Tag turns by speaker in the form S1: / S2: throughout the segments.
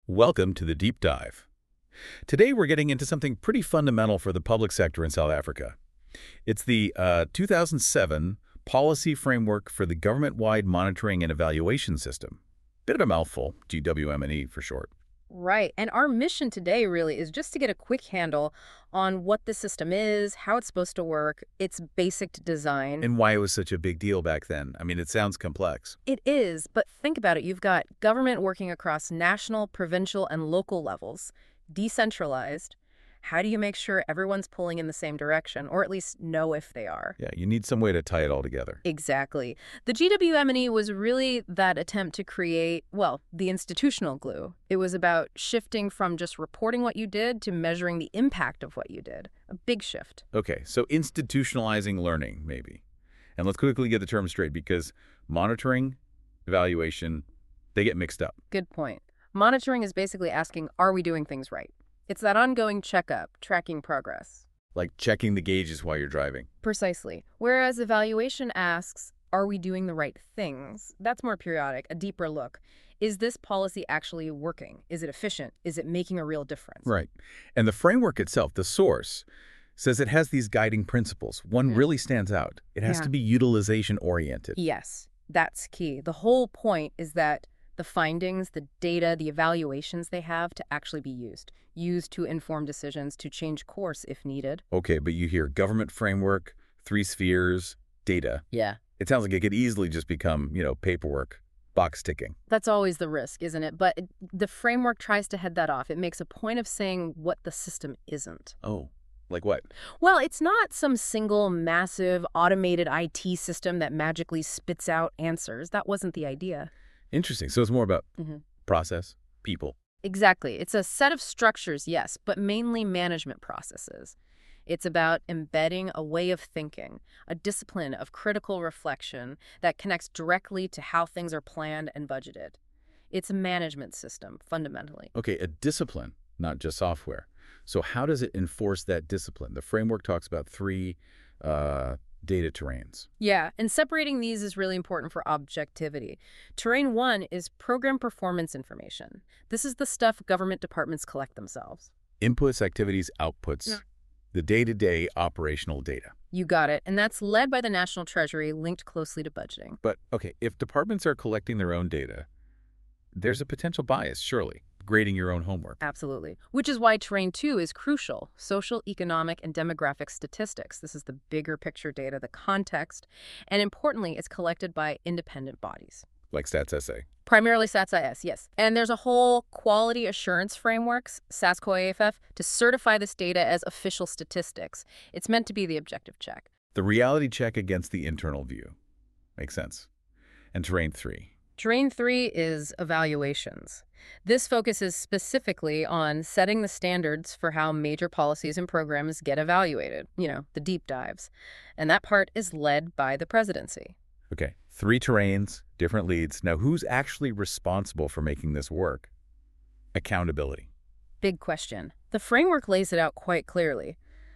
S1: Welcome to the Deep Dive. Today we're getting into something pretty fundamental for the public sector in South Africa. It's the 2007 Policy Framework for the Government-Wide Monitoring and Evaluation System. Bit of a mouthful, GWM&E for short.
S2: Right. And our mission today really is just to get a quick handle on what the system is, how it's supposed to work, its basic design.
S1: And why it was such a big deal back then. I mean, it sounds complex.
S2: It is, but think about it. You've got government working across national, provincial, and local levels, decentralized. How do you make sure everyone's pulling in the same direction, or at least know if they are?
S1: Yeah, you need some way to tie it all together.
S2: Exactly. The GWM&E was really that attempt to create, well, the institutional glue. It was about shifting from just reporting what you did to measuring the impact of what you did. A big shift.
S1: Okay, so institutionalizing learning, maybe. And let's quickly get the terms straight because monitoring, evaluation, they get mixed up.
S2: Good point. Monitoring is basically asking, are we doing things right? It's that ongoing checkup, tracking progress.
S1: Like checking the gauges while you're driving.
S2: Precisely. Whereas evaluation asks, are we doing the right things? That's more periodic, a deeper look. Is this policy actually working? Is it efficient? Is it making a real difference?
S1: Right. And the framework itself, the source, says it has these guiding principles. One really stands out. It has to be utilization-oriented.
S2: Yes, that's key. The whole point is that the findings, the data, the evaluations they have to actually be used to inform decisions, to change course if needed.
S1: Okay, but you hear government framework, 3 spheres, data.
S2: Yeah.
S1: It sounds like it could easily just become, paperwork, box ticking.
S2: That's always the risk, isn't it? But the framework tries to head that off. It makes a point of saying what the system isn't.
S1: Oh, like what?
S2: Well, it's not some single, massive, automated IT system that magically spits out answers. That wasn't the idea.
S1: Interesting. So it's more about process, people.
S2: Exactly. It's a set of structures, yes, but mainly management processes. It's about embedding a way of thinking, a discipline of critical reflection that connects directly to how things are planned and budgeted. It's a management system, fundamentally.
S1: Okay, a discipline, not just software. So how does it enforce that discipline? The framework talks about 3 data terrains.
S2: Yeah, and separating these is really important for objectivity. Terrain 1 is program performance information. This is the stuff government departments collect themselves.
S1: Inputs, activities, outputs, the day-to-day operational data.
S2: You got it, and that's led by the National Treasury, linked closely to budgeting.
S1: But, okay, if departments are collecting their own data, there's a potential bias, surely, grading your own homework.
S2: Absolutely. Which is why Terrain 2 is crucial. Social, economic, and demographic statistics. This is the bigger picture data, the context. And importantly, it's collected by independent bodies.
S1: Like StatsSA.
S2: Primarily StatsIS, yes. And there's a whole quality assurance frameworks, SASCO-AFF, to certify this data as official statistics. It's meant to be the objective check.
S1: The reality check against the internal view. Makes sense. And Terrain 3.
S2: Terrain 3 is evaluations. This focuses specifically on setting the standards for how major policies and programs get evaluated, the deep dives. And that part is led by the presidency.
S1: Okay, 3 terrains, different leads. Now, who's actually responsible for making this work? Accountability.
S2: Big question. The framework lays it out quite clearly.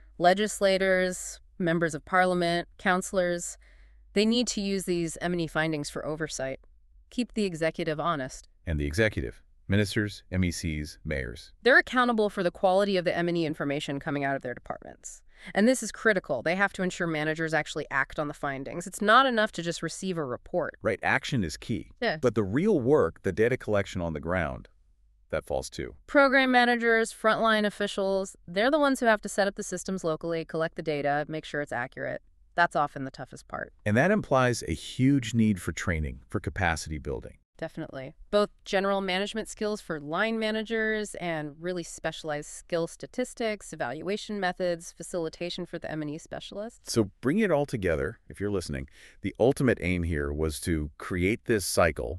S2: Legislators, members of parliament, councillors, they need to use these M&E findings for oversight. Keep the executive honest.
S1: And the executive. Ministers, MECs, mayors.
S2: They're accountable for the quality of the M&E information coming out of their departments. And this is critical. They have to ensure managers actually act on the findings. It's not enough to just receive a report.
S1: Right, action is key.
S2: Yeah.
S1: But the real work, the data collection on the ground, that falls too.
S2: Program managers, frontline officials, they're the ones who have to set up the systems locally, collect the data, make sure it's accurate. That's often the toughest part.
S1: And that implies a huge need for training, for capacity building.
S2: Definitely. Both general management skills for line managers and really specialized skill statistics, evaluation methods, facilitation for the M&E specialists.
S1: So bringing it all together, if you're listening, the ultimate aim here was to create this cycle,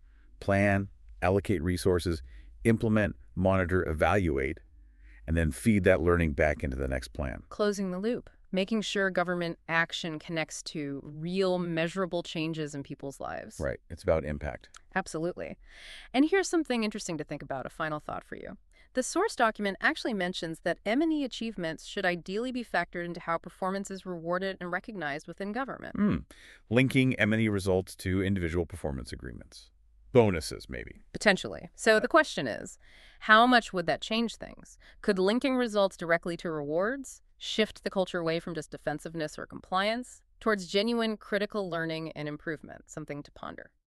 S1: plan, allocate resources, implement, monitor, evaluate, and then feed that learning back into the next plan.
S2: Closing the loop. Making sure government action connects to real, measurable changes in people's lives.
S1: Right. It's about impact.
S2: Absolutely. And here's something interesting to think about, a final thought for you. The source document actually mentions that M&E achievements should ideally be factored into how performance is rewarded and recognized within government.
S1: Linking M&E results to individual performance agreements. Bonuses, maybe.
S2: Potentially. So the question is, how much would that change things? Could linking results directly to rewards shift the culture away from just defensiveness or compliance towards genuine critical learning and improvement? Something to ponder.